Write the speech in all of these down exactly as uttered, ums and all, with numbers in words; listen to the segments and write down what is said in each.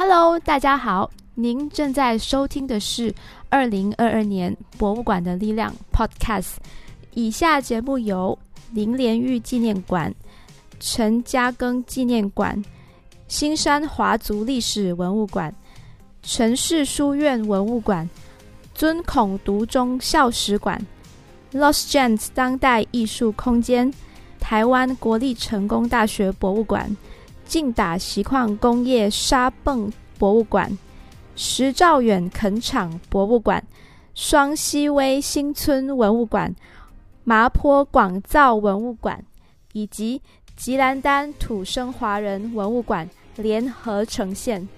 Hello， 大家好，您正在收听的是二零二二年博物馆的力量 Podcast。以下节目由林莲玉纪念馆、陈嘉庚纪念馆、新山华族历史文物馆、陈氏书院文物馆、尊孔独中校史馆、Lost Gems 当代艺术空间、台湾国立成功大学博物馆、劲打锡矿工业沙泵博物馆、石兆远垦场博物馆、双溪威新村文物馆、麻坡广造文物馆以及吉兰丹土生华人文物馆联合呈现。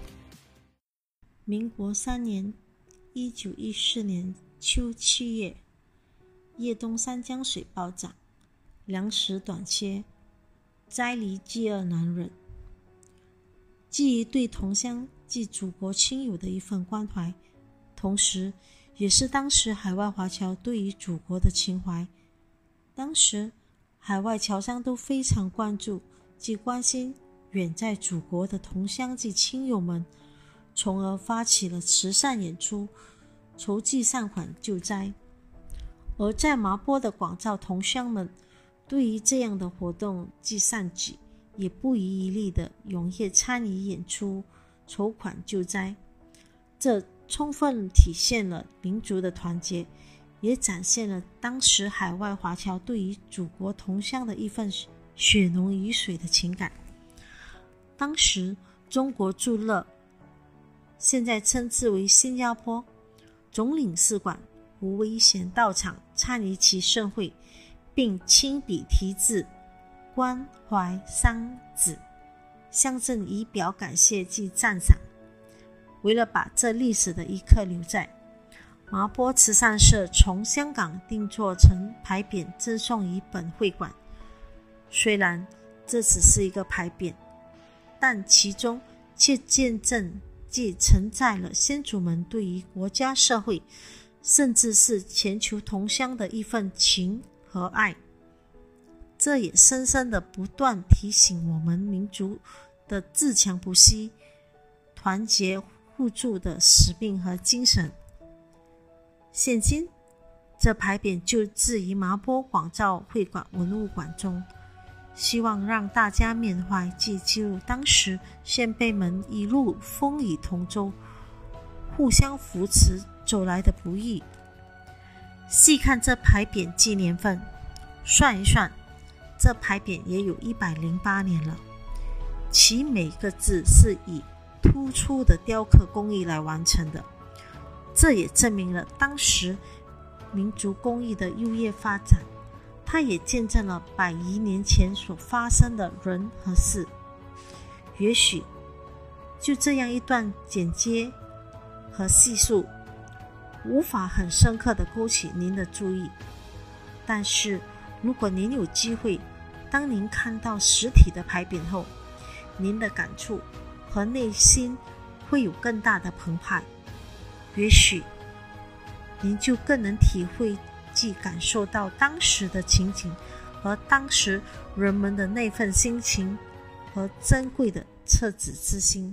民国三年一九一四年秋七月，叶东山江水暴涨，粮食短缺，灾离饥饿难忍。基于对同乡及祖国亲友的一份关怀，同时也是当时海外华侨对于祖国的情怀。当时海外侨商都非常关注及关心远在祖国的同乡及亲友们，从而发起了慈善演出，筹济善款救灾。而在麻坡的广造同乡们对于这样的活动及善举，也不遗余力地踊跃参与演出，筹款救灾。这充分体现了民族的团结，也展现了当时海外华侨对于祖国同乡的一份血浓于水的情感。当时中国驻乐，现在称之为新加坡，总领事馆胡维贤到场参与其盛会，并亲笔题字关怀三子，象征以表感谢及赞赏。为了把这历史的一刻留在，麻坡慈善社从香港定做成牌匾赠送于本会馆。虽然这只是一个牌匾，但其中却见证既承载了先祖们对于国家社会甚至是全球同乡的一份情和爱。这也深深地不断提醒我们民族的自强不息、团结互助的使命和精神。现今这牌匾就置于麻坡广造会馆文物馆中，希望让大家缅怀及记录当时先辈们一路风雨同舟、互相扶持走来的不易。细看这牌匾纪年份，算一算，这牌匾也有一百零八年了。其每个字是以突出的雕刻工艺来完成的，这也证明了当时民族工艺的优越发展。它也见证了百余年前所发生的人和事。也许就这样一段简介和细数，无法很深刻地勾起您的注意，但是如果您有机会，当您看到实体的牌匾后，您的感触和内心会有更大的澎湃，也许您就更能体会及感受到当时的情景和当时人们的那份心情和珍贵的赤子之心。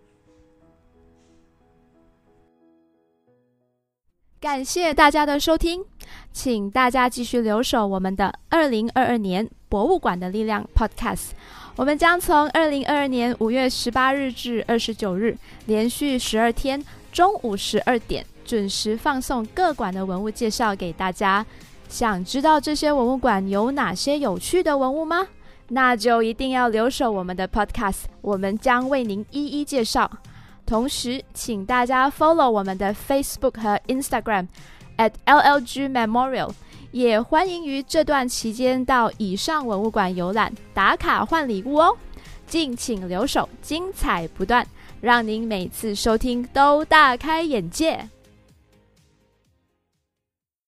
感谢大家的收听，请大家继续留守我们的二零二二年博物馆的力量 Podcast。 我们将从二零二二年五月十八日至二十九日连续十二天中午十二点准时放送各馆的文物介绍给大家。想知道这些文物馆有哪些有趣的文物吗？那就一定要留守我们的 Podcast， 我们将为您一一介绍。同时请大家 follow 我们的 Facebook 和 Instagram at L L G Memorial， 也欢迎于这段期间到以上文物馆游览打卡换礼物哦。敬请留守，精彩不断，让您每次收听都大开眼界。